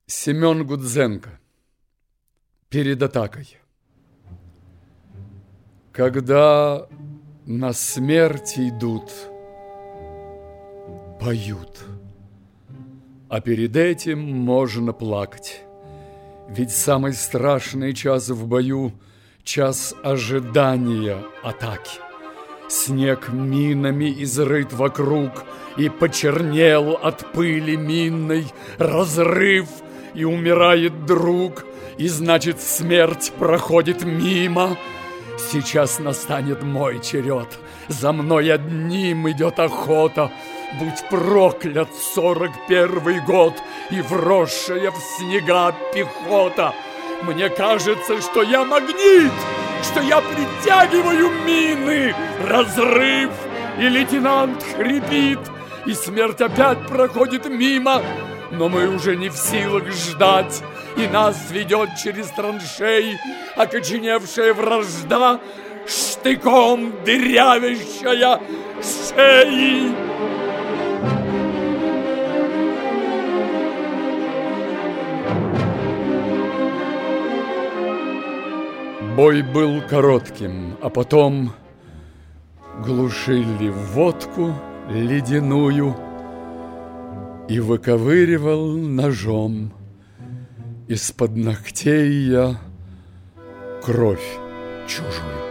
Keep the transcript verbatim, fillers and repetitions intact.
Семен Гудзенко. Перед атакой. Когда на смерть идут, поют, а перед этим можно плакать. Ведь самый страшный час в бою — час ожидания атаки. Снег минами изрыт вокруг и почернел от пыли минной. Разрыв, и умирает друг, и значит смерть проходит мимо. Сейчас настанет мой черед, за мной одним идет охота. Будь проклят сорок первый год и вросшая в снега пехота. Мне кажется, что я магнит, что я притягиваю мины. Разрыв, и лейтенант хрипит, и смерть опять проходит мимо. Но мы уже не в силах ждать, и нас ведет через траншеи окоченевшая вражда, штыком дырявящая шеи. Бой был коротким, а потом глушили водку ледяную и выковыривал ножом из-под ногтей я кровь чужую.